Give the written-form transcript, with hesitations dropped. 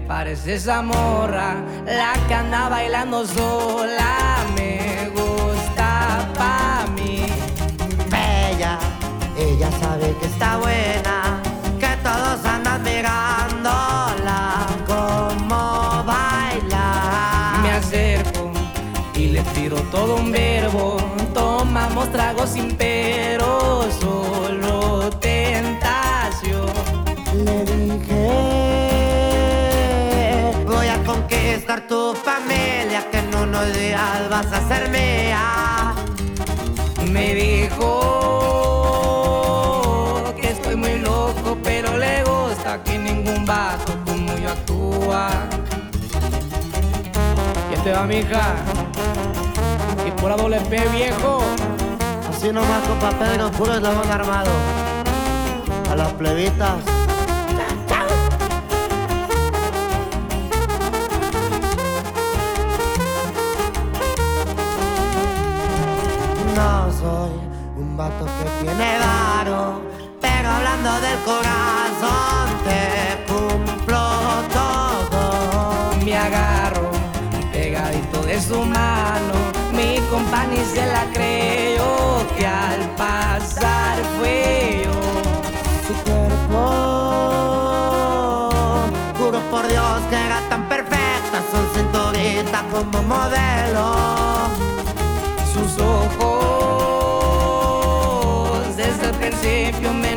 parece esa morra, la que anda bailando sola. Me gusta pa' mí. Bella, ella sabe que está buena, que todos andan mirándola como baila. Me acerco y le tiro todo un verbo. Tomamos tragos sin pero, solo tentación. Le dije, voy a conquistar tu familia, que en unos días vas a ser mía. Me dijo que estoy muy loco, pero le gusta que ningún vato como yo actúa. Y este va, mija, y por la doble P, viejo. Así nomás, compa Pedro, puro eslabón armado. A las plebitas. No soy un vato que tiene varo, pero hablando del corazón te cumplo todo. Me agarro pegadito de su mano, mi compa ni se la creyó, que al pasar fue yo. Su cuerpo, juro por Dios que era tan perfecta, su cinturita como modelo. Sus ojos desde el principio me